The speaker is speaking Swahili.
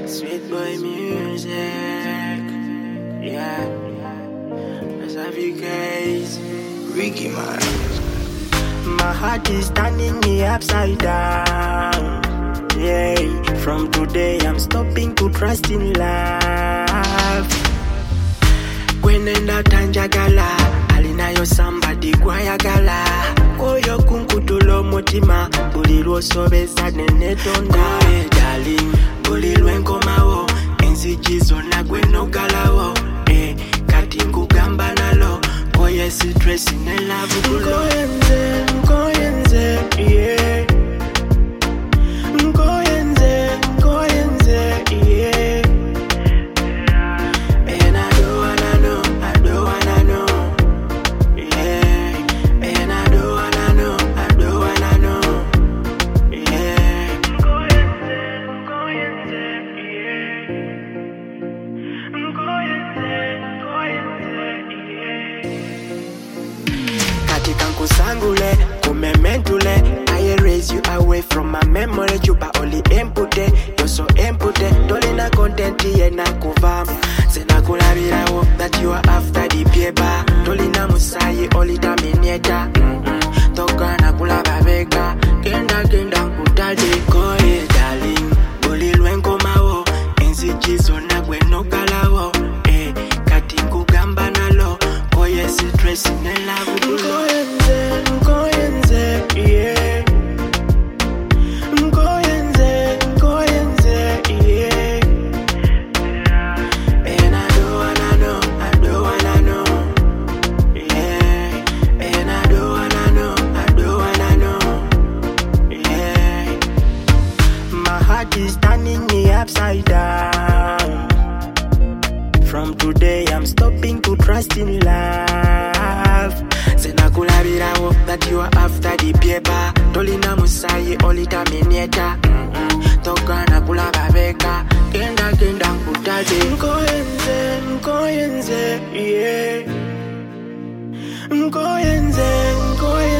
Sweet boy music, yeah. As I guys, Ricky man. my heart is turning me upside down. Yeah, from today I'm stopping to trust in love. Kwenenda tanjagala, alinayo somebody kwayagala. Oyo kunkutulo mutima, bulirwo sobesa nenetonda. Hey darling, bulirwe nkomawo, enzigi zonna gwe nogalawo. Kati nkugamba nalo, koye stress ne love bulo. Nkoyenze, yeah. Nkoyenze, yeah. And I don't wanna know, yeah. And I don't wanna know, yeah. Nkoyenze, yeah. Katika nkusangule, kumementule, I erase you away from my memory. Chupa only empute, you're so empute. Dolina content yena kuvamu. Sena kulabirawo that you are after the paper. Dolina musayi olita minyeta. Toka na kulaba beka. Kenda kutade koye darling. Bulilwe nkomawo, enzigi zonna gwe nogalawo. Kati nkugamba nalo, koye stress ne love. Nkoyenze, yeah. Nkoyenze, yeah. And I don't wanna know, yeah. And I don't wanna know, yeah. My heart is turning me upside down. From today I'm stopping to trust in love. Sena kulabirawo that you are after the paper. Dolina musayi olita minyeta. Toka na kulaba beka. Kenda kutade. Nkoyenze, yeah. Nkoyenze,